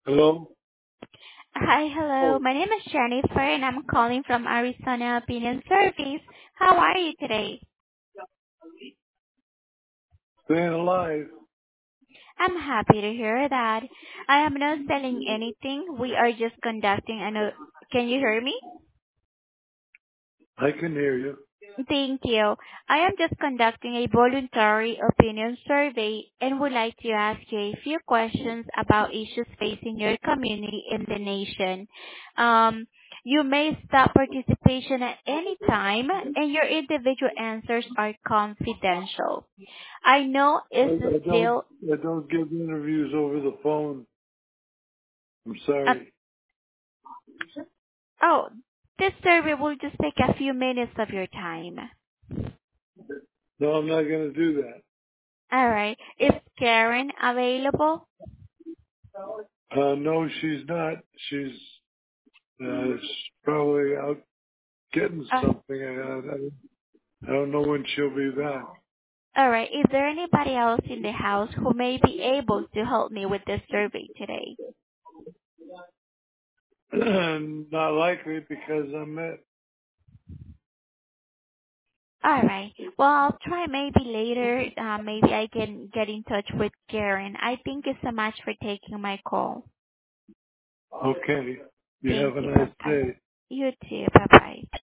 Hello? Hi, hello. Oh, My name is Jennifer, and I'm calling from Arizona Opinion Service. How are you today? staying alive. I'm happy to hear that. I am not selling anything. We are just conducting Can you hear me? I can hear you. Thank you. I am just conducting a voluntary opinion survey and would like to ask you a few questions about issues facing your community in the nation. You may stop participation at any time, and your individual answers are confidential. I know I, it's I don't still I don't give interviews over the phone. I'm uh, sorry. oh, this survey will just take a few minutes of your time. No, I'm not going to do that. All right. Is Karen available? No, she's not. She's probably out getting Uh, something. I don't know when she'll be back. All right. Is there anybody else in the house who may be able to help me with this survey today? Not likely because I'm at. All right. Well, I'll try maybe later. Maybe I can get in touch with Karen. I thank you so much for taking my call. Okay. You Thank have a you. nice Bye-bye. day. You too. Bye-bye.